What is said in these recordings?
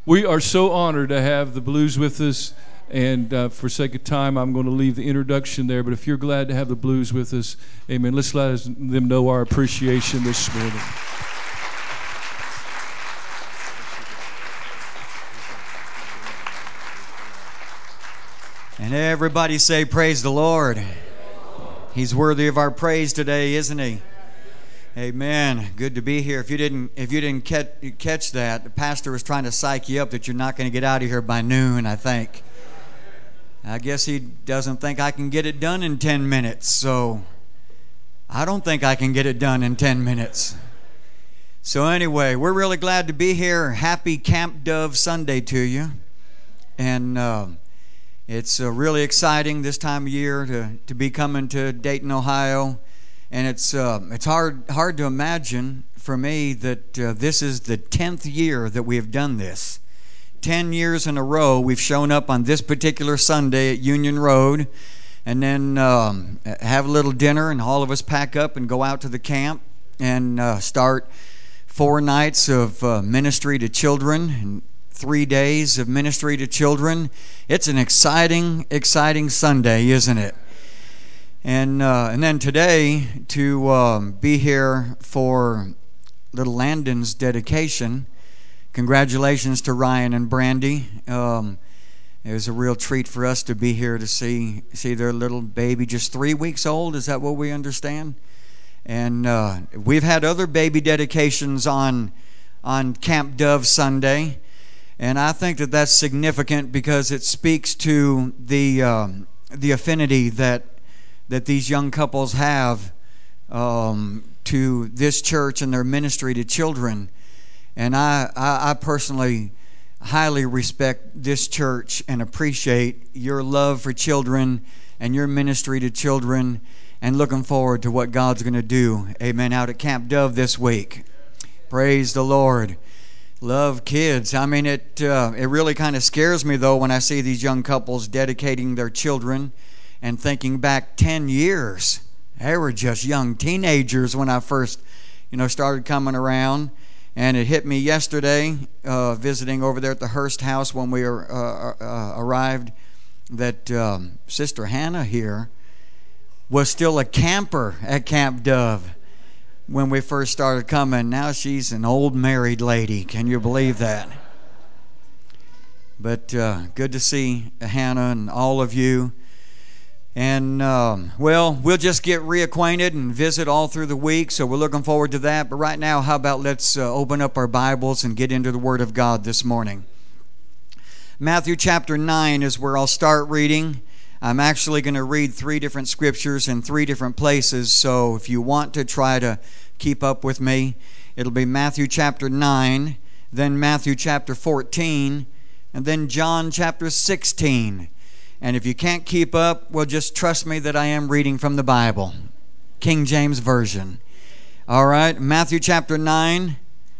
We are so honored to have the Blues with us, and for sake of time, I'm going to leave the introduction there. But if you're glad to have the Blues with us, amen, let's let them know our appreciation this morning. And everybody say, praise the Lord. He's worthy of our praise today, isn't he? Amen. Good to be here. If you didn't catch that, the pastor was trying to psych you up that you're not going to get out of here by noon, I think. I guess he doesn't think I can get it done in 10 minutes, so I don't think I can get it done in 10 minutes. So anyway, we're really glad to be here. Happy Camp Dove Sunday to you. And it's really exciting this time of year to be coming to Dayton, Ohio. And it's hard to imagine for me that this is the 10th year that we have done this. 10 years in a row we've shown up on this particular Sunday at Union Road, and then have a little dinner, and all of us pack up and go out to the camp and start 4 nights of ministry to children and 3 days of ministry to children. It's an exciting Sunday, isn't it? And then today to be here for little Landon's dedication. Congratulations to Ryan and Brandy. It was a real treat for us to be here to see their little baby, just 3 weeks old. Is that what we understand? And we've had other baby dedications on Camp Dove Sunday, and I think that that's significant because it speaks to the affinity that these young couples have to this church and their ministry to children. And I personally highly respect this church and appreciate your love for children and your ministry to children, and looking forward to what God's going to do, amen, out at Camp Dove this week. Praise the Lord. Love kids. I mean, it really kind of scares me, though, when I see these young couples dedicating their children and thinking back 10 years. They were just young teenagers when I first, started coming around. And it hit me yesterday, visiting over there at the Hearst House when we arrived, that Sister Hannah here was still a camper at Camp Dove when we first started coming. Now she's an old married lady. Can you believe that? But good to see Hannah and all of you. And, we'll just get reacquainted and visit all through the week, so we're looking forward to that. But right now, how about let's open up our Bibles and get into the Word of God this morning. Matthew chapter 9 is where I'll start reading. I'm actually going to read 3 different scriptures in 3 different places, so if you want to try to keep up with me, it'll be Matthew chapter 9, then Matthew chapter 14, and then John chapter 16. And if you can't keep up, well, just trust me that I am reading from the Bible, King James Version. All right, Matthew chapter 9,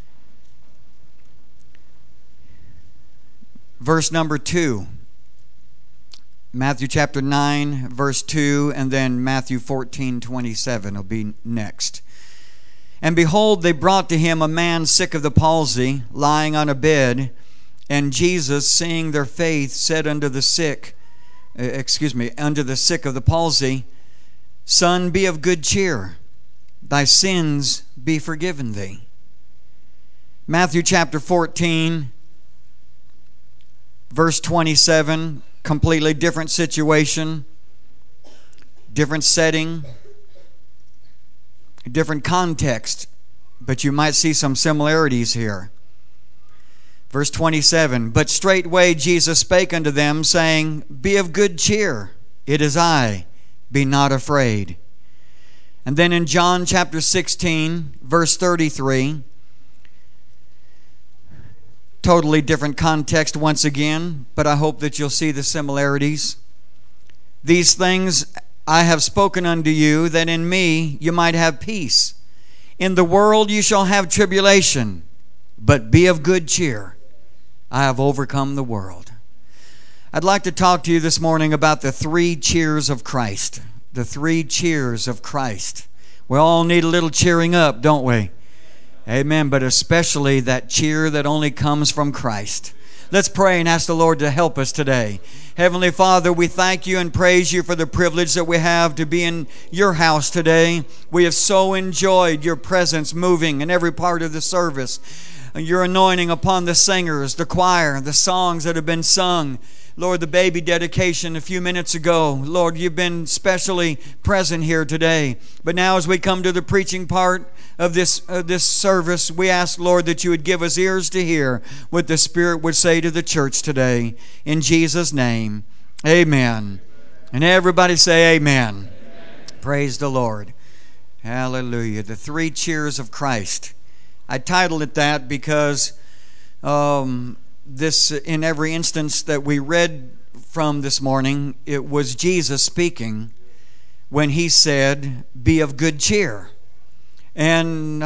verse number 2. Matthew chapter 9, verse 2, and then Matthew 14:27 will be next. And behold, they brought to him a man sick of the palsy, lying on a bed. And Jesus, seeing their faith, said unto the sick of the palsy, Son, be of good cheer, thy sins be forgiven thee. Matthew chapter 14, verse 27, completely different situation, different setting, different context, but you might see some similarities here. Verse 27, But straightway Jesus spake unto them, saying, Be of good cheer, it is I, be not afraid. And then in John chapter 16, verse 33, totally different context once again, but I hope that you'll see the similarities. These things I have spoken unto you, that in me you might have peace. In the world you shall have tribulation, but be of good cheer. I have overcome the world. I'd like to talk to you this morning about the 3 cheers of Christ. The 3 cheers of Christ. We all need a little cheering up, don't we? Amen. But especially that cheer that only comes from Christ. Let's pray and ask the Lord to help us today. Heavenly Father, we thank you and praise you for the privilege that we have to be in your house today. We have so enjoyed your presence moving in every part of the service. Your anointing upon the singers, the choir, the songs that have been sung. Lord, the baby dedication a few minutes ago. Lord, you've been specially present here today. But now as we come to the preaching part of this service, we ask, Lord, that you would give us ears to hear what the Spirit would say to the church today. In Jesus' name, amen. And everybody say amen. Amen. Praise the Lord. Hallelujah. The three cheers of Christ. I titled it that because this, in every instance that we read from this morning, it was Jesus speaking when he said, "Be of good cheer." And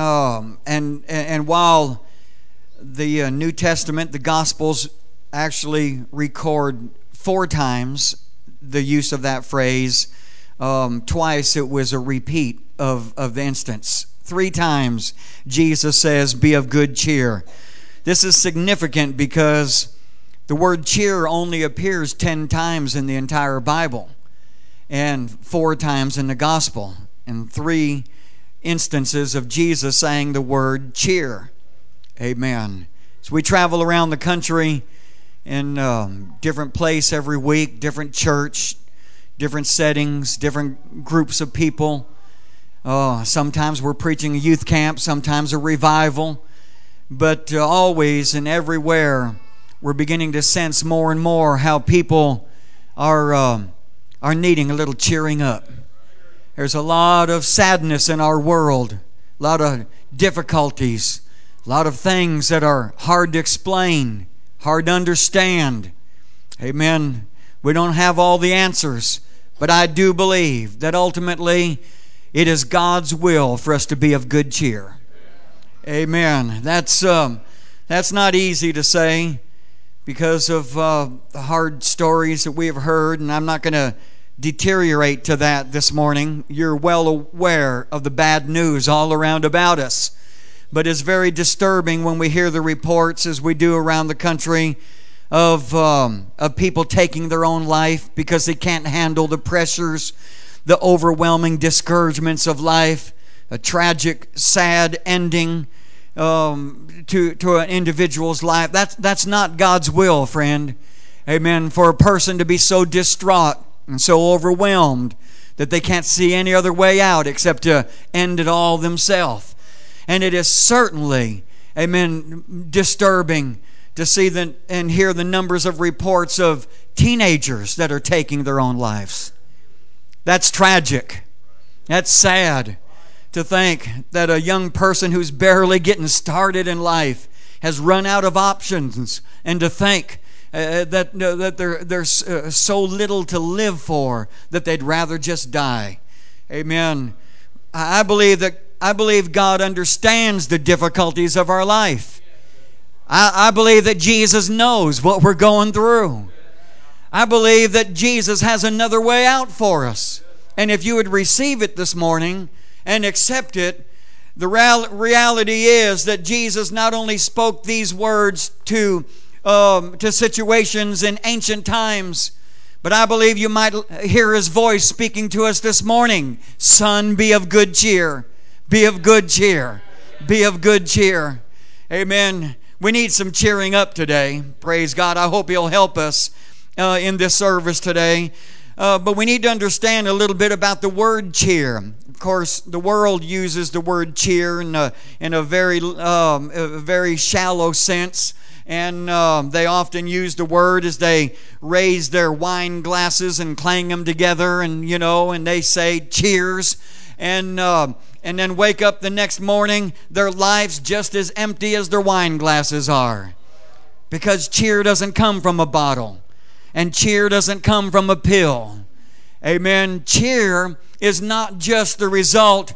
while the New Testament, the Gospels actually record 4 times the use of that phrase, twice it was a repeat of the instance. 3 times Jesus says, "Be of good cheer." This is significant because the word cheer only appears 10 times in the entire Bible and 4 times in the Gospel, and 3 instances of Jesus saying the word cheer. Amen. So we travel around the country in different place every week, different church, different settings, different groups of people. Sometimes we're preaching a youth camp, sometimes a revival. But always and everywhere, we're beginning to sense more and more how people are needing a little cheering up. There's a lot of sadness in our world, a lot of difficulties, a lot of things that are hard to explain, hard to understand. Amen. We don't have all the answers, but I do believe that ultimately it is God's will for us to be of good cheer. Amen. That's not easy to say because of the hard stories that we have heard, and I'm not going to deteriorate to that this morning. You're well aware of the bad news all around about us. But it's very disturbing when we hear the reports, as we do around the country, of people taking their own life because they can't handle the pressures, the overwhelming discouragements of life, a tragic, sad ending to an individual's life. That's not God's will, friend. Amen. For a person to be so distraught and so overwhelmed that they can't see any other way out except to end it all themselves. And it is certainly, amen, disturbing to see and hear the numbers of reports of teenagers that are taking their own lives. That's tragic. That's sad. To think that a young person who's barely getting started in life has run out of options, and to think that there's so little to live for that they'd rather just die. Amen. I believe God understands the difficulties of our life. I believe that Jesus knows what we're going through. I believe that Jesus has another way out for us. And if you would receive it this morning and accept it, the reality is that Jesus not only spoke these words to situations in ancient times, but I believe you might hear His voice speaking to us this morning. Son, be of good cheer. Be of good cheer. Be of good cheer. Amen. We need some cheering up today. Praise God. I hope He'll help us in this service today. But we need to understand a little bit about the word cheer. Of course, the world uses the word cheer in a very shallow sense. And they often use the word as they raise their wine glasses and clang them together, and they say cheers, and then wake up the next morning, their life's just as empty as their wine glasses are. Because cheer doesn't come from a bottle. And cheer doesn't come from a pill. Amen. Cheer is not just the result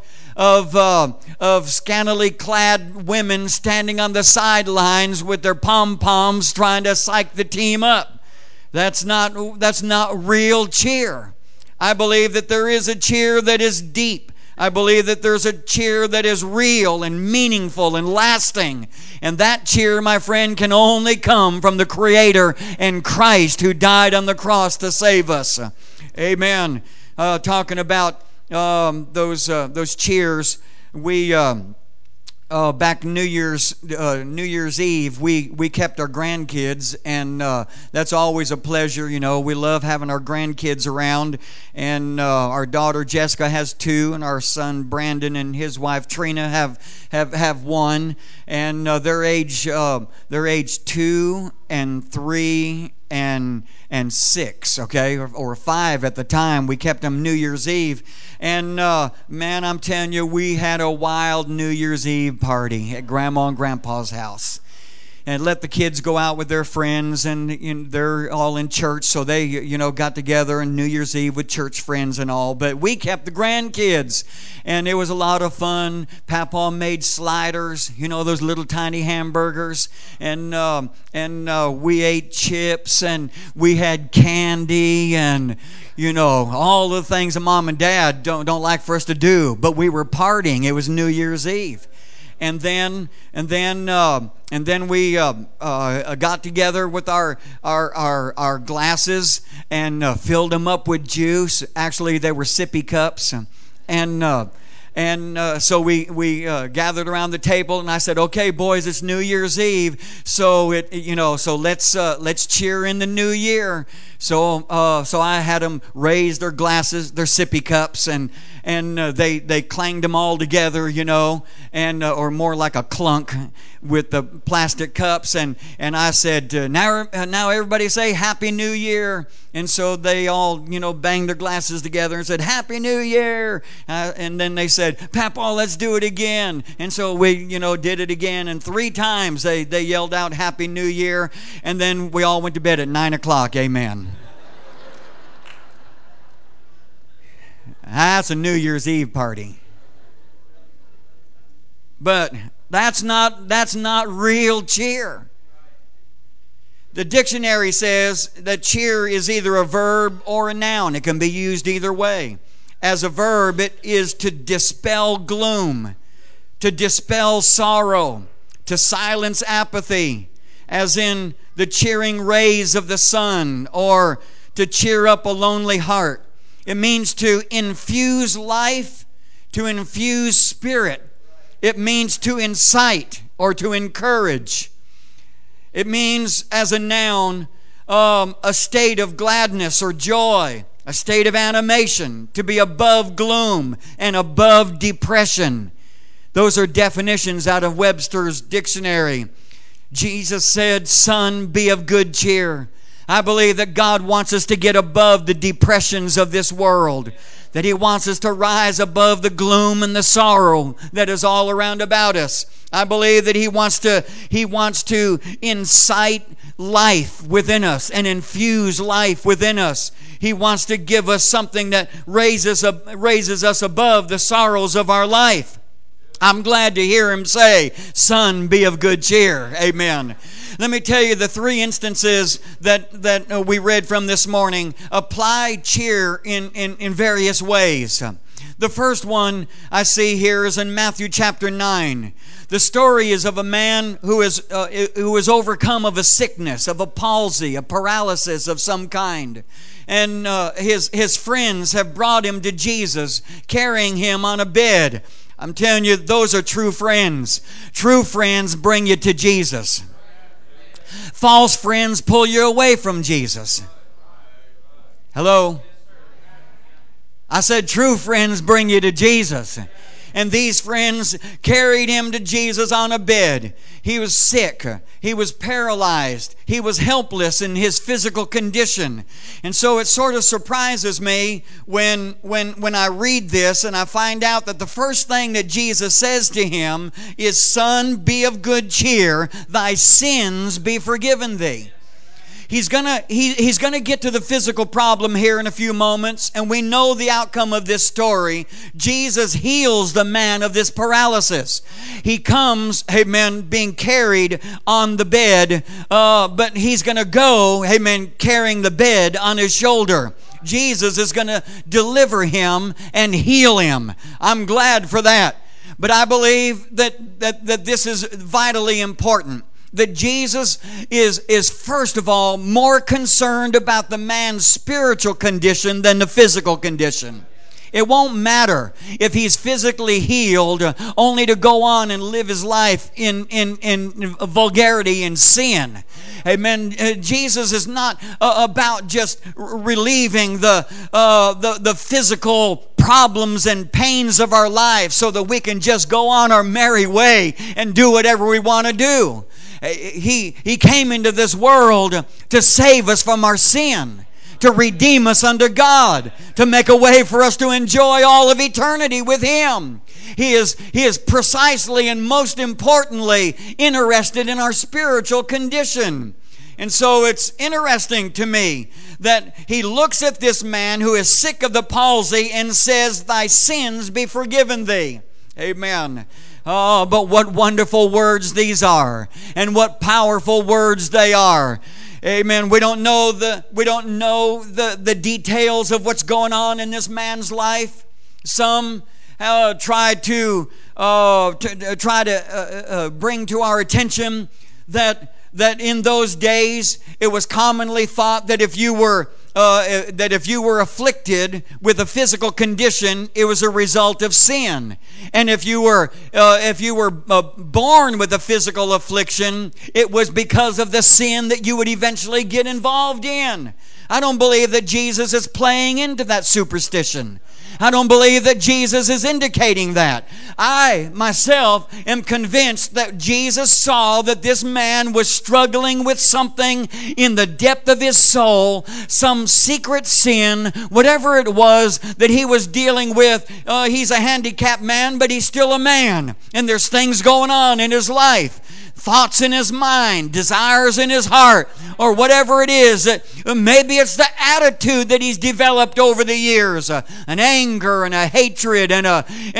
of scantily clad women standing on the sidelines with their pom-poms trying to psych the team up. That's not real cheer. I believe that there is a cheer that is deep, I believe that there's a cheer that is real and meaningful and lasting. And that cheer, my friend, can only come from the Creator and Christ who died on the cross to save us. Amen. Talking about those cheers, we back New Year's Eve, we kept our grandkids, and that's always a pleasure. You know, we love having our grandkids around, and our daughter Jessica has 2, and our son Brandon and his wife Trina have 1, and they're age 2 and 3 and 6, okay, or 5 at the time. We kept them New Year's Eve. And man, I'm telling you, we had a wild New Year's Eve party at Grandma and Grandpa's house. And let the kids go out with their friends, and they're all in church, so they, got together on New Year's Eve with church friends and all. But we kept the grandkids, and it was a lot of fun. Papa made sliders, those little tiny hamburgers, and we ate chips, and we had candy, and all the things that Mom and Dad don't like for us to do. But we were partying. It was New Year's Eve. And then we got together with our glasses and filled them up with juice. Actually, they were sippy cups, and so we gathered around the table, and I said, "Okay, boys, it's New Year's Eve, so let's cheer in the new year." So I had them raise their glasses, their sippy cups, and they clanged them all together, and or more like a clunk with the plastic cups, and I said, now everybody say Happy New Year. And so they all banged their glasses together and said Happy New Year, and then they said, "Papa, let's do it again." And so we did it again, and 3 times they yelled out Happy New Year, and then we all went to bed at 9 o'clock. Amen. That's a New Year's Eve party. But that's not real cheer. The dictionary says that cheer is either a verb or a noun. It can be used either way. As a verb, it is to dispel gloom, to dispel sorrow, to silence apathy, as in the cheering rays of the sun, or to cheer up a lonely heart. It means to infuse life, to infuse spirit. It means to incite or to encourage. It means, as a noun, a state of gladness or joy, a state of animation, to be above gloom and above depression. Those are definitions out of Webster's dictionary. Jesus said, "Son, be of good cheer." I believe that God wants us to get above the depressions of this world, that He wants us to rise above the gloom and the sorrow that is all around about us. I believe that He wants to incite life within us and infuse life within us. He wants to give us something that raises us above the sorrows of our life. I'm glad to hear Him say, "Son, be of good cheer." Amen. Let me tell you, the 3 instances that we read from this morning apply cheer in various ways. The first one I see here is in Matthew chapter 9. The story is of a man who is overcome of a sickness, of a palsy, a paralysis of some kind. And his friends have brought him to Jesus, carrying him on a bed. I'm telling you, those are true friends. True friends bring you to Jesus. False friends pull you away from Jesus. Hello? I said true friends bring you to Jesus. And these friends carried him to Jesus on a bed. He was sick. He was paralyzed. He was helpless in his physical condition. And so it sort of surprises me when I read this and I find out that the first thing that Jesus says to him is, "Son, be of good cheer. Thy sins be forgiven thee." He's gonna get to the physical problem here in a few moments, and we know the outcome of this story. Jesus heals the man of this paralysis. He comes, amen, being carried on the bed, but he's gonna go, amen, carrying the bed on his shoulder. Jesus is gonna deliver him and heal him. I'm glad for that. But I believe that this is vitally important. That Jesus is first of all more concerned about the man's spiritual condition than the physical condition. It won't matter if he's physically healed only to go on and live his life in vulgarity and sin. Amen. Jesus is not about just relieving the physical problems and pains of our lives so that we can just go on our merry way and do whatever we want to do. He came into this world to save us from our sin, to redeem us unto God, to make a way for us to enjoy all of eternity with Him. He is precisely and most importantly interested in our spiritual condition. And so it's interesting to me that He looks at this man who is sick of the palsy and says, "Thy sins be forgiven thee." Amen. Oh, but what wonderful words these are, and what powerful words they are. Amen. We don't know the details of what's going on in this man's life. Some try to bring to our attention that in those days it was commonly thought that if you were afflicted with a physical condition, it was a result of sin. And if you were born with a physical affliction, it was because of the sin that you would eventually get involved in. I don't believe that Jesus is playing into that superstition. I don't believe that Jesus is indicating that. I, myself, am convinced that Jesus saw that this man was struggling with something in the depth of his soul, some secret sin, whatever it was that he was dealing with. He's a handicapped man, but he's still a man. And there's things going on in his life. Thoughts in his mind, desires in his heart, or whatever it is. Maybe it's the attitude that he's developed over the years, an anger and a hatred and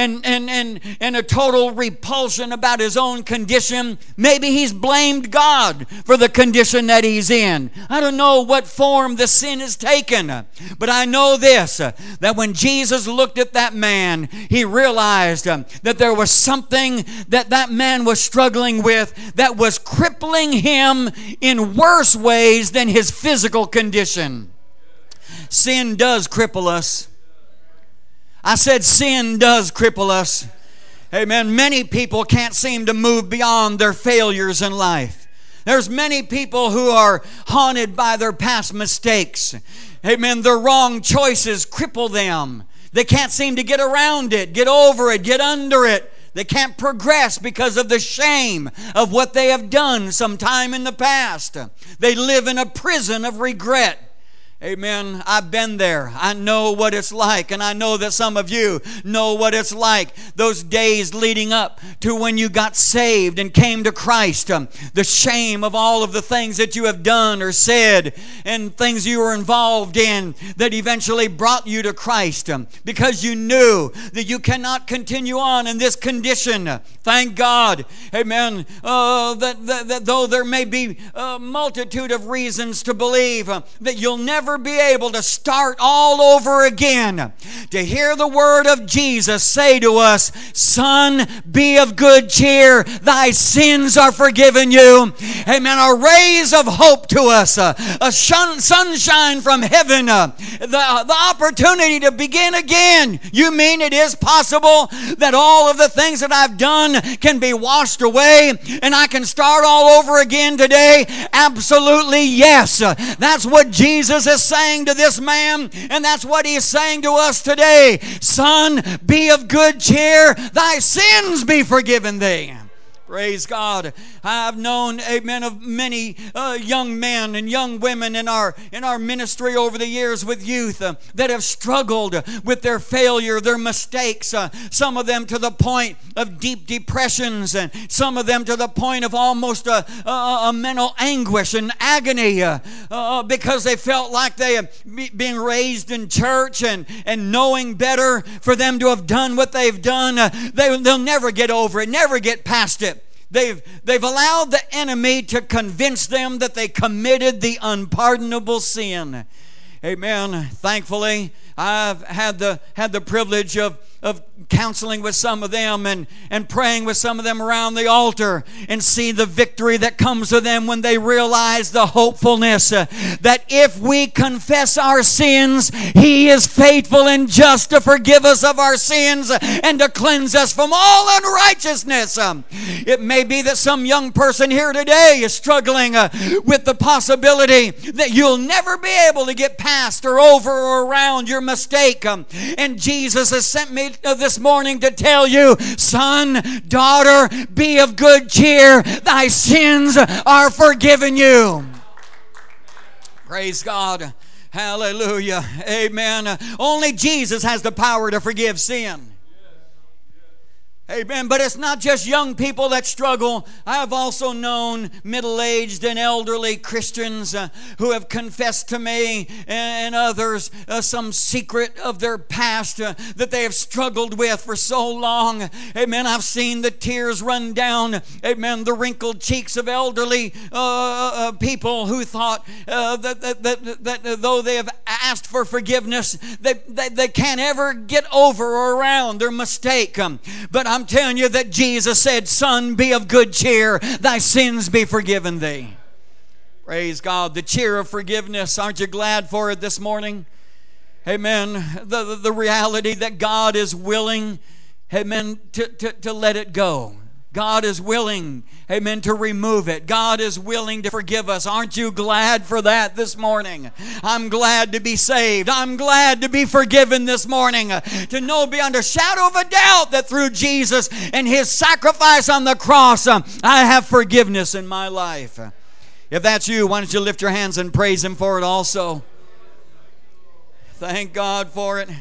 a total repulsion about his own condition. Maybe he's blamed God for the condition that he's in. I don't know what form the sin has taken, but I know this, that when Jesus looked at that man, He realized that there was something that man was struggling with that was crippling him in worse ways than his physical condition. Sin does cripple us. I said sin does cripple us. Amen. Many people can't seem to move beyond their failures in life. There's many people who are haunted by their past mistakes. Amen. Their wrong choices cripple them. They can't seem to get around it, get over it, get under it. They can't progress because of the shame of what they have done sometime in the past. They live in a prison of regret. Amen. I've been there. I know what it's like, and I know that some of you know what it's like. Those days leading up to when you got saved and came to Christ. The shame of all of the things that you have done or said and things you were involved in that eventually brought you to Christ because you knew that you cannot continue on in this condition. Thank God. Amen. That though there may be a multitude of reasons to believe that you'll never be able to start all over again, to hear the word of Jesus say to us, "Son, be of good cheer, thy sins are forgiven you." Amen. A rays of hope to us, a sunshine from heaven, the opportunity to begin again. You mean it is possible that all of the things that I've done can be washed away and I can start all over again today? Absolutely yes. That's what Jesus is saying to this man, and that's what He's saying to us today. Son, be of good cheer, thy sins be forgiven thee. Praise God. I've known, amen, of many young men and young women in our ministry over the years with youth that have struggled with their failure, their mistakes. Some of them to the point of deep depressions, and some of them to the point of almost a mental anguish and agony because they felt like they being raised in church and knowing better for them to have done what they've done. They'll never get over it, never get past it. They've allowed the enemy to convince them that they committed the unpardonable sin. Amen. Thankfully, I've had the privilege of counseling with some of them and praying with some of them around the altar and see the victory that comes to them when they realize the hopefulness that if we confess our sins, He is faithful and just to forgive us of our sins and to cleanse us from all unrighteousness. It may be that some young person here today is struggling with the possibility that you'll never be able to get past or over or around your mistake. And Jesus has sent me this morning to tell you, son, daughter, be of good cheer. Thy sins are forgiven you. Praise God. Hallelujah. Amen. Only Jesus has the power to forgive sin. Amen. But it's not just young people that struggle. I have also known middle-aged and elderly Christians who have confessed to me and others some secret of their past that they have struggled with for so long. Amen. I've seen the tears run down, amen, the wrinkled cheeks of elderly people who thought that though they have asked for forgiveness, they can't ever get over or around their mistake. But I'm telling you that Jesus said, son, be of good cheer. Thy sins be forgiven thee. Praise God. The cheer of forgiveness. Aren't you glad for it this morning? Amen. The reality that God is willing, amen, to let it go. God is willing, amen, to remove it. God is willing to forgive us. Aren't you glad for that this morning? I'm glad to be saved. I'm glad to be forgiven this morning. To know beyond a shadow of a doubt that through Jesus and His sacrifice on the cross, I have forgiveness in my life. If that's you, why don't you lift your hands and praise Him for it also? Thank God for it.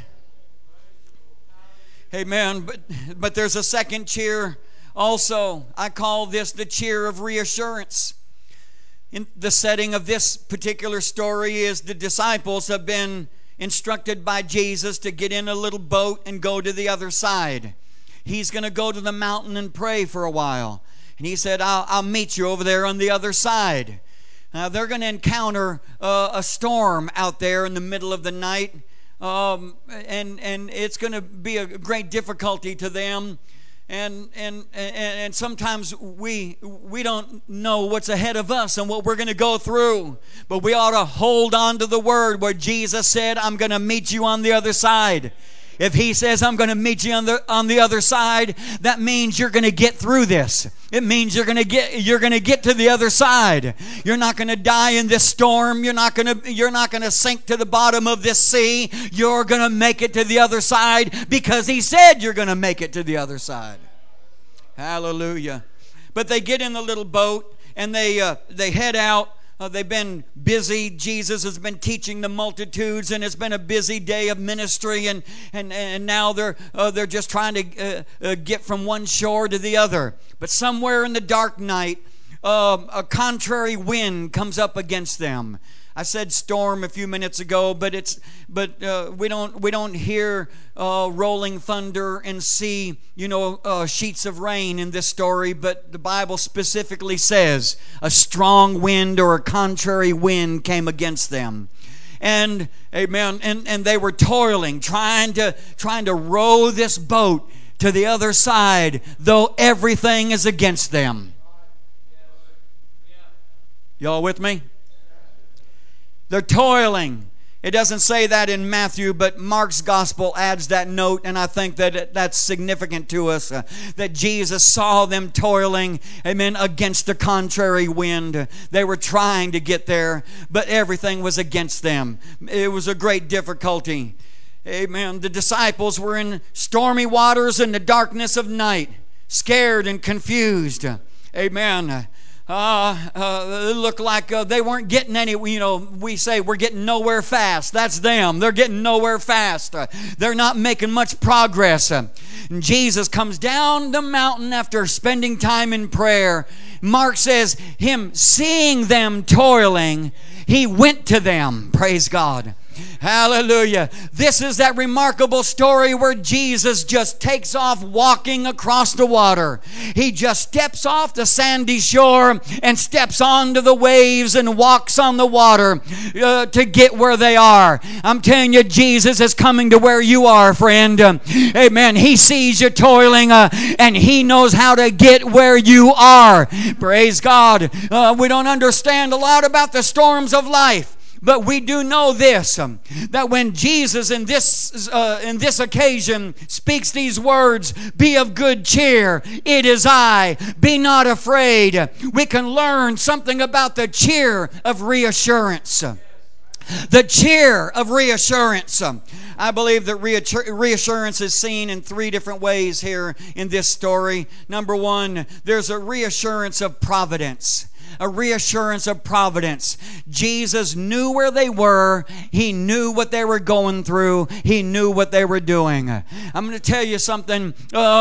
Amen. But there's a second cheer also. I call this the cheer of reassurance. In the setting of this particular story is the disciples have been instructed by Jesus to get in a little boat and go to the other side. He's going to go to the mountain and pray for a while. And He said, I'll meet you over there on the other side. Now they're going to encounter a storm out there in the middle of the night. And it's going to be a great difficulty to them. And sometimes we don't know what's ahead of us and what we're going to go through. But we ought to hold on to the word where Jesus said, I'm going to meet you on the other side. If He says, I'm going to meet you on the other side, that means you're going to get through this. It means you're going to get to the other side. You're not going to die in this storm. You're not going to sink to the bottom of this sea. You're going to make it to the other side because He said you're going to make it to the other side. Hallelujah. But they get in the little boat and they head out. They've been busy. Jesus has been teaching the multitudes, and it's been a busy day of ministry. And now they're just trying to get from one shore to the other. But somewhere in the dark night, a contrary wind comes up against them. I said storm a few minutes ago, but we don't hear rolling thunder and see sheets of rain in this story. But the Bible specifically says a strong wind or a contrary wind came against them, and amen. And they were toiling, trying to row this boat to the other side, though everything is against them. Y'all with me? They're toiling. It doesn't say that in Matthew, but Mark's gospel adds that note, and I think that that's significant to us, that Jesus saw them toiling, amen, against a contrary wind. They were trying to get there, but everything was against them. It was a great difficulty. Amen. The disciples were in stormy waters in the darkness of night, scared and confused. Amen. It looked like they weren't getting any, we say we're getting nowhere fast. That's them. They're getting nowhere fast. They're not making much progress. And Jesus comes down the mountain after spending time in prayer. Mark says, him seeing them toiling, he went to them. Praise God. Hallelujah. This is that remarkable story where Jesus just takes off walking across the water. He just steps off the sandy shore and steps onto the waves and walks on the water to get where they are. I'm telling you, Jesus is coming to where you are, friend. Amen. He sees you toiling and He knows how to get where you are. Praise God. We don't understand a lot about the storms of life. But we do know this, that when Jesus in this occasion speaks these words, be of good cheer, it is I, be not afraid, we can learn something about the cheer of reassurance. The cheer of reassurance. I believe that reassurance is seen in three different ways here in this story. Number one, there's a reassurance of providence. A reassurance of providence. Jesus knew where they were. He knew what they were going through. He knew what they were doing. I'm going to tell you something.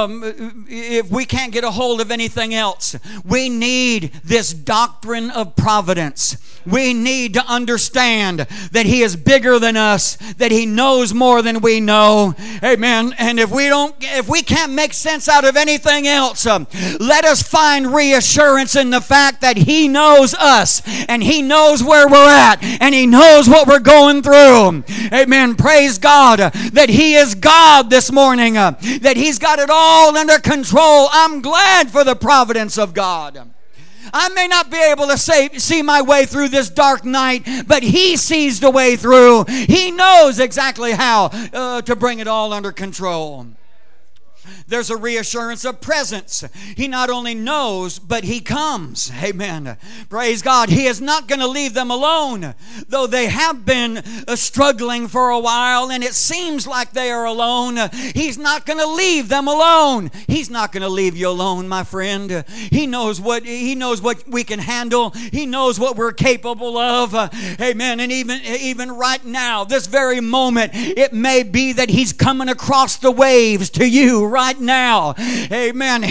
If we can't get a hold of anything else, we need this doctrine of providence. We need to understand that He is bigger than us, that He knows more than we know. Amen. And if we can't make sense out of anything else, let us find reassurance in the fact that He knows us and He knows where we're at and He knows what we're going through. Amen. Praise God that He is God this morning, that He's got it all under control. I'm glad for the providence of God. I may not be able to see my way through this dark night, but He sees the way through. He knows exactly how to bring it all under control. There's a reassurance of presence. He not only knows, but He comes. Amen. Praise God. He is not going to leave them alone, though they have been struggling for a while, and it seems like they are alone. He's not going to leave them alone. He's not going to leave you alone, my friend. He knows what we can handle. He knows what we're capable of. Amen. And even right now, this very moment, it may be that He's coming across the waves to you right now. Amen.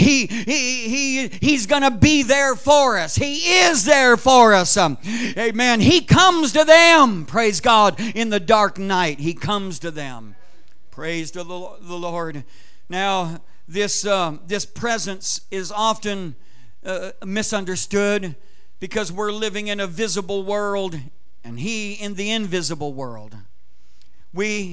He's going to be there for us. He is there for us. Amen. He comes to them. Praise God. In the dark night, He comes to them. Praise to the Lord. Now, this presence is often misunderstood because we're living in a visible world and He in the invisible world. We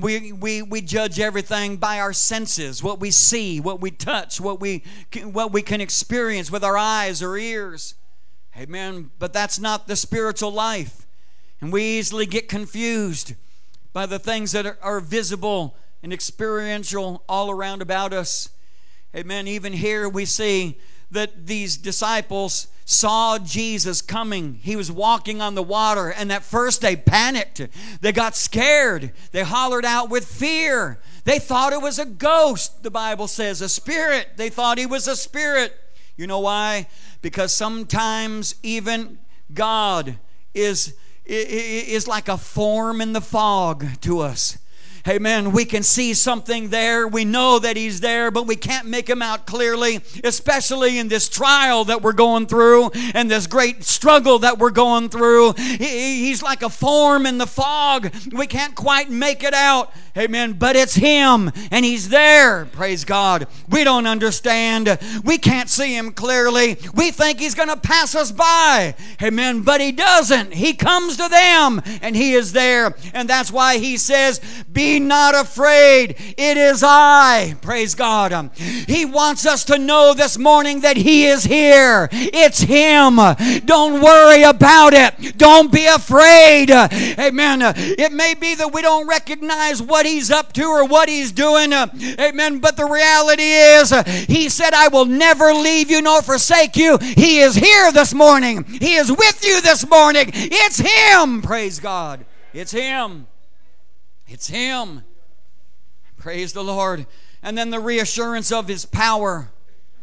judge everything by our senses, what we see, what we touch, what we can experience with our eyes or ears. Amen. But that's not the spiritual life. And we easily get confused by the things that are visible and experiential all around about us. Amen. Even here we see that these disciples saw Jesus coming. He was walking on the water, and at first they panicked. They got scared. They hollered out with fear. They thought it was a ghost, the Bible says, a spirit. They thought He was a spirit. You know why? Because sometimes even God is like a form in the fog to us. Amen. We can see something there. We know that He's there, but we can't make Him out clearly, especially in this trial that we're going through and this great struggle that we're going through. He's like a form in the fog. We can't quite make it out. Amen. But it's Him, and He's there. Praise God. We don't understand. We can't see Him clearly. We think He's going to pass us by. Amen. But He doesn't. He comes to them, and He is there. And that's why He says, be not afraid. It is I. Praise God. He wants us to know this morning that He is here. It's Him. Don't worry about it. Don't be afraid. Amen. It may be that we don't recognize what He's up to or what He's doing. Amen. But the reality is, He said, I will never leave you nor forsake you. He is here this morning. He is with you this morning. It's Him. Praise God. It's Him. It's Him. Praise the Lord. And then the reassurance of His power.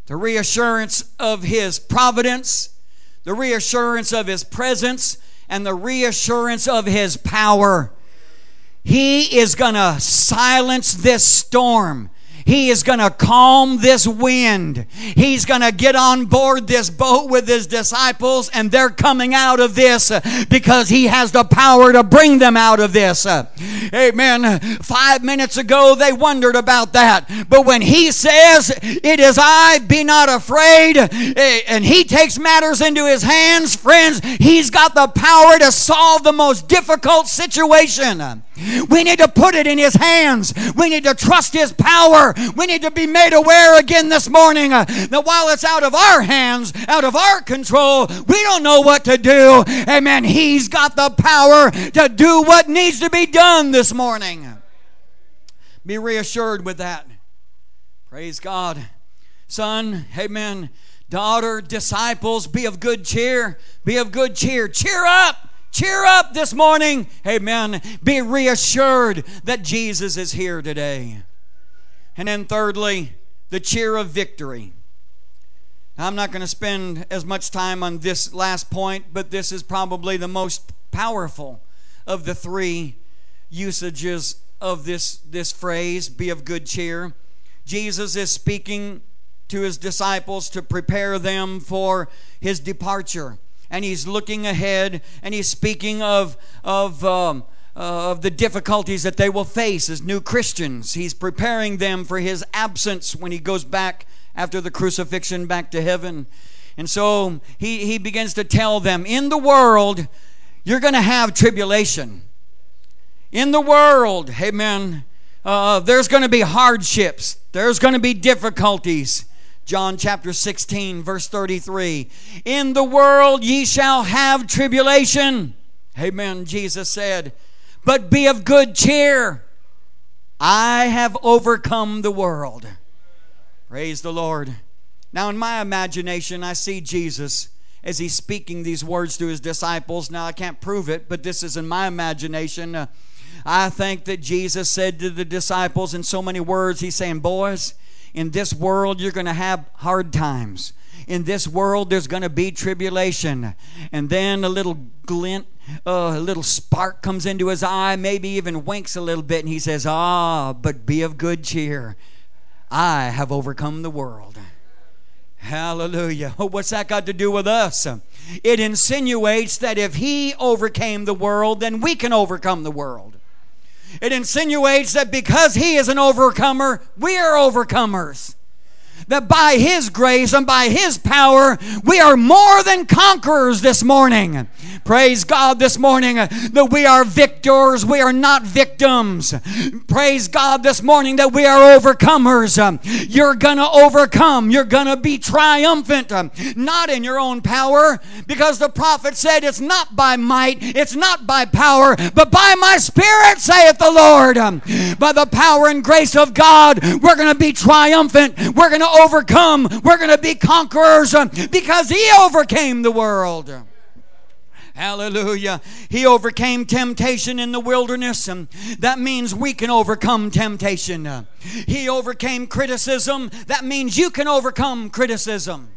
the reassurance of His providence, the reassurance of His presence, and the reassurance of His power. He is going to silence this storm. He is going to calm this wind. He's going to get on board this boat with His disciples, and they're coming out of this because He has the power to bring them out of this. Amen. 5 minutes ago, they wondered about that. But when He says, "It is I, be not afraid," and He takes matters into His hands, friends, He's got the power to solve the most difficult situation. We need to put it in His hands. We need to trust His power. We need to be made aware again this morning that while it's out of our hands, out of our control, we don't know what to do. Amen. He's got the power to do what needs to be done this morning. Be reassured with that. Praise God. Son, amen. Daughter, disciples, be of good cheer. Be of good cheer. Cheer up. Cheer up this morning. Amen. Be reassured that Jesus is here today. And then thirdly, the cheer of victory. Now, I'm not going to spend as much time on this last point, but this is probably the most powerful of the three usages of this phrase, be of good cheer. Jesus is speaking to His disciples to prepare them for His departure. And He's looking ahead, and He's speaking of the difficulties that they will face as new Christians. He's preparing them for His absence when He goes back after the crucifixion back to heaven. And so He begins to tell them, in the world, you're going to have tribulation. In the world, amen, there's going to be hardships. There's going to be difficulties. John chapter 16, verse 33. In the world ye shall have tribulation. Amen, Jesus said. But be of good cheer. I have overcome the world. Praise the Lord. Now in my imagination, I see Jesus as He's speaking these words to His disciples. Now I can't prove it, but this is in my imagination. I think that Jesus said to the disciples in so many words, He's saying, boys, in this world, you're going to have hard times. In this world, there's going to be tribulation. And then a little glint, a little spark comes into His eye, maybe even winks a little bit, and He says, but be of good cheer. I have overcome the world. Hallelujah. What's that got to do with us? It insinuates that if He overcame the world, then we can overcome the world. It insinuates that because He is an overcomer, we are overcomers. That by His grace and by His power, we are more than conquerors this morning. Praise God this morning that we are victors. We are not victims. Praise God this morning that we are overcomers. You're going to overcome. You're going to be triumphant. Not in your own power, because the prophet said it's not by might, it's not by power, but by my Spirit, saith the Lord. By the power and grace of God, we're going to be triumphant. We're going to overcome. We're going to be conquerors because He overcame the world. Hallelujah. He overcame temptation in the wilderness. That means we can overcome temptation. He overcame criticism. That means you can overcome criticism.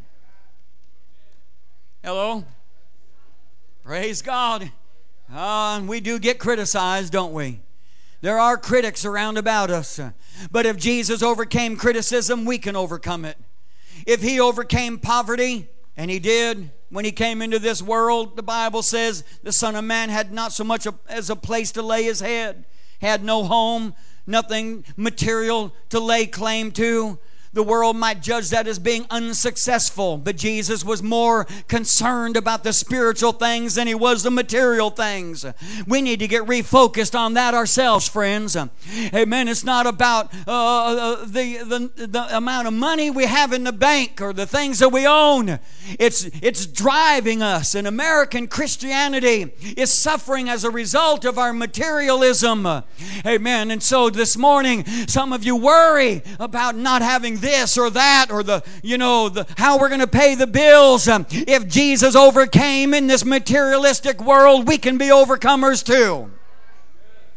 Hello? Praise God. We do get criticized, don't we? There are critics around about us. But if Jesus overcame criticism, we can overcome it. If He overcame poverty, and He did, when He came into this world, the Bible says the Son of Man had not so much as a place to lay His head, had no home, nothing material to lay claim to. The world might judge that as being unsuccessful, but Jesus was more concerned about the spiritual things than He was the material things. We need to get refocused on that ourselves, friends. Amen. It's not about the amount of money we have in the bank or the things that we own. It's driving us. And American Christianity is suffering as a result of our materialism. Amen. And so this morning, some of you worry about not having this or that, or how we're going to pay the bills. If Jesus overcame in this materialistic world, we can be overcomers too.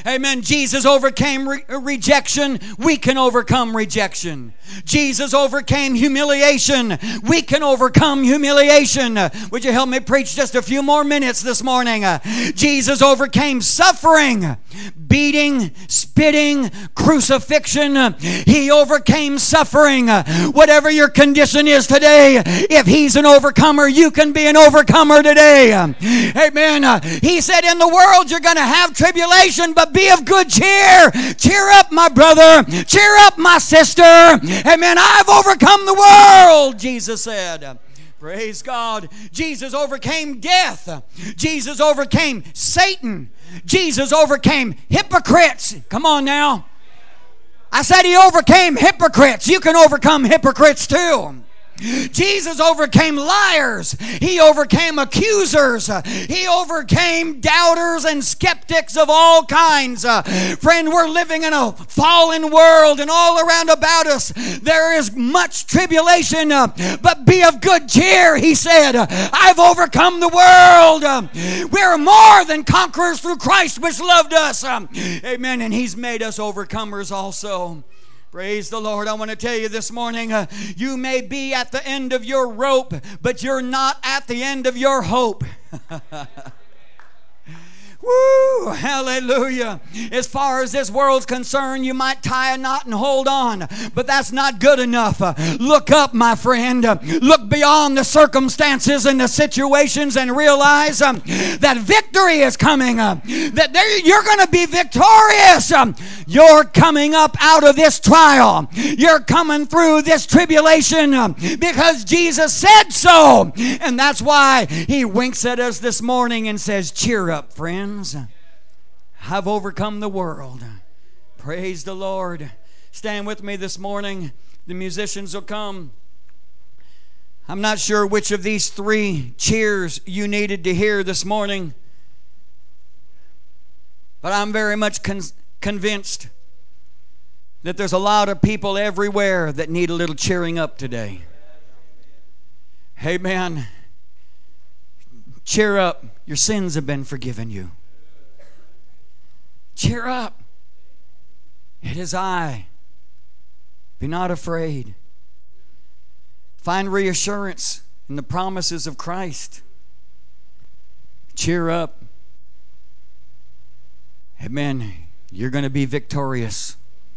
Amen. Jesus overcame rejection. We can overcome rejection. Jesus overcame humiliation. We can overcome humiliation. Would you help me preach just a few more minutes this morning? Jesus overcame suffering, beating, spitting, crucifixion. He overcame suffering. Whatever your condition is today, if He's an overcomer, you can be an overcomer today. Amen. He said, in the world you're going to have tribulation, but be of good cheer. Cheer up, my brother. Cheer up, my sister. Amen. I've overcome the world, Jesus said. Praise God. Jesus overcame death. Jesus overcame Satan. Jesus overcame hypocrites. Come on now. I said He overcame hypocrites. You can overcome hypocrites too. Jesus overcame liars. He overcame accusers. He overcame doubters and skeptics of all kinds. Friend, we're living in a fallen world, and all around about us there is much tribulation, but be of good cheer, He said. I've overcome the world. We're more than conquerors through Christ which loved us. Amen. And He's made us overcomers also. Praise the Lord. I want to tell you this morning, you may be at the end of your rope, but you're not at the end of your hope. Woo! Hallelujah. As far as this world's concerned, you might tie a knot and hold on, but that's not good enough. Look up, my friend. Look beyond the circumstances and the situations and realize that victory is coming. That you're going to be victorious. You're coming up out of this trial. You're coming through this tribulation because Jesus said so. And that's why He winks at us this morning and says, cheer up, friends. I've overcome the world. Praise the Lord. Stand with me this morning. The musicians will come. I'm not sure which of these three cheers you needed to hear this morning, but I'm very much convinced that there's a lot of people everywhere that need a little cheering up today. Amen. Cheer up. Your sins have been forgiven you. Cheer up. It is I. Be not afraid. Find reassurance in the promises of Christ. Cheer up. Amen. You're going to be victorious.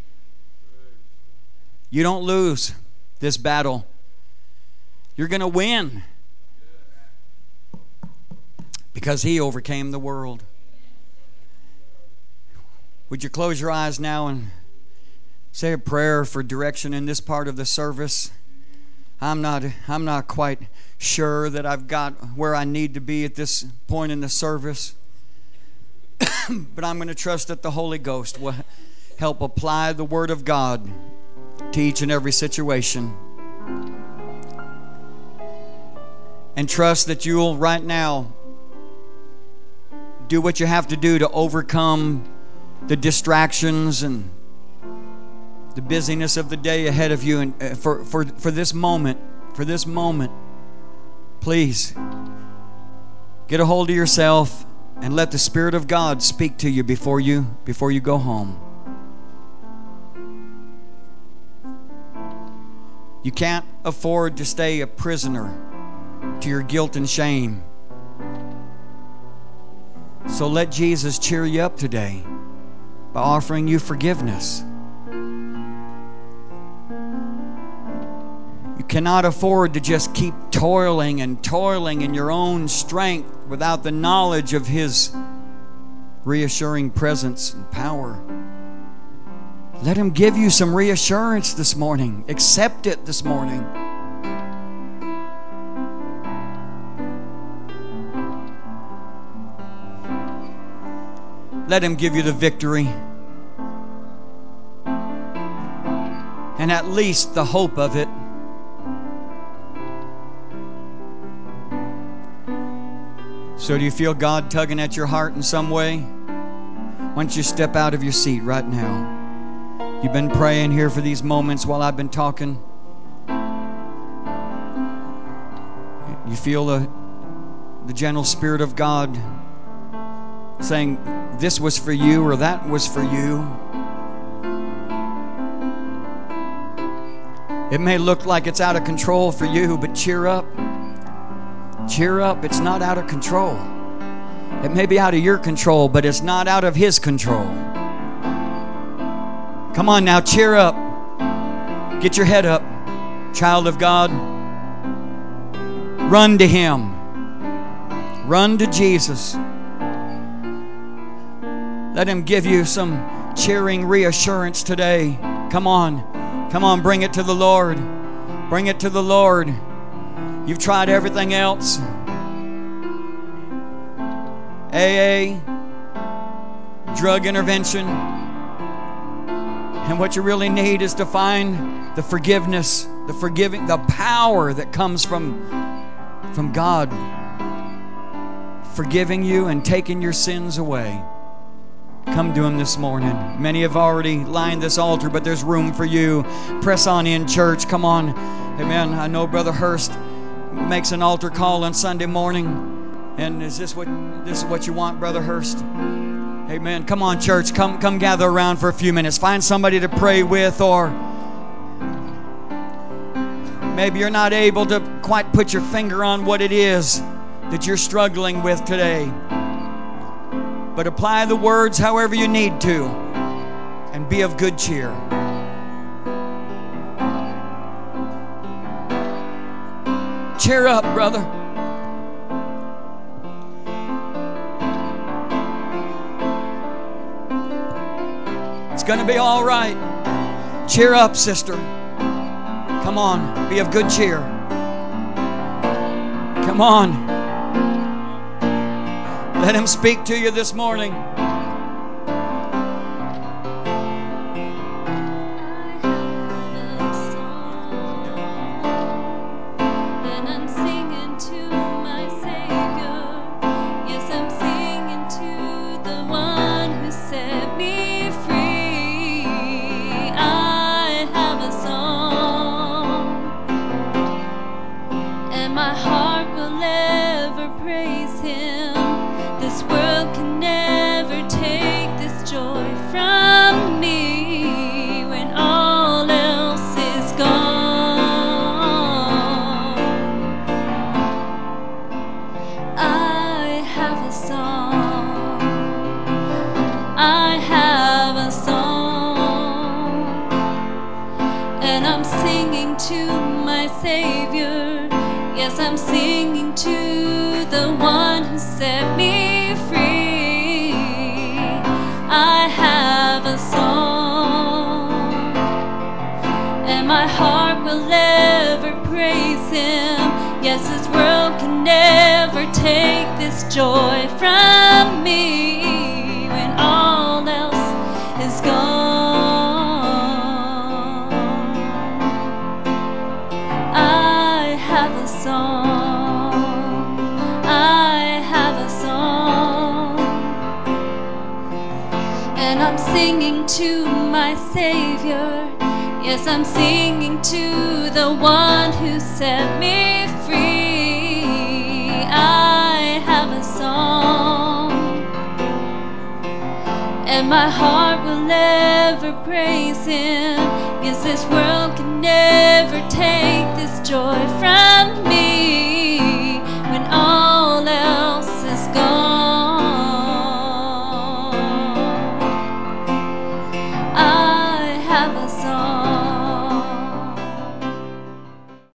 You don't lose this battle. You're going to win. Because He overcame the world. Would you close your eyes now and say a prayer for direction in this part of the service? I'm not quite sure that I've got where I need to be at this point in the service. But I'm going to trust that the Holy Ghost will help apply the Word of God to each and every situation. And trust that you'll right now do what you have to do to overcome the distractions and the busyness of the day ahead of you. And for this moment, please get a hold of yourself and let the Spirit of God speak to you before you go home. You can't afford to stay a prisoner to your guilt and shame. So let Jesus cheer you up today by offering you forgiveness. You cannot afford to just keep toiling in your own strength without the knowledge of His reassuring presence and power. Let Him give you some reassurance this morning. Accept it this morning. Let Him give you the victory. And at least the hope of it. So do you feel God tugging at your heart in some way? Why don't you step out of your seat right now? You've been praying here for these moments while I've been talking. You feel the gentle Spirit of God saying, this was for you or that was for you. It may look like it's out of control for you, but cheer up. Cheer up. It's not out of control. It may be out of your control, but it's not out of His control. Come on now, cheer up. Get your head up, child of God. Run to Him. Run to Jesus. Let Him give you some cheering reassurance today. Come on. Come on, bring it to the Lord. Bring it to the Lord. You've tried everything else. AA, drug intervention. And what you really need is to find the forgiveness, the power that comes from God forgiving you and taking your sins away. Come to Him this morning. Many have already lined this altar, but there's room for you. Press on in, church. Come on. Amen. I know Brother Hurst makes an altar call on Sunday morning. And this is what you want, Brother Hurst? Amen. Come on, church. Come gather around for a few minutes. Find somebody to pray with, or maybe you're not able to quite put your finger on what it is that you're struggling with today. But apply the words however you need to, and be of good cheer. Cheer up, brother. It's going to be all right. Cheer up, sister. Come on, be of good cheer. Come on. Let Him speak to you this morning. Joy from me when all else is gone. I have a song. I have a song. And I'm singing to my Savior. Yes, I'm singing to the one who set me free. I have a song, and my heart will ever praise Him. Yes, this world can never take this joy from me when all else is gone. I have a song.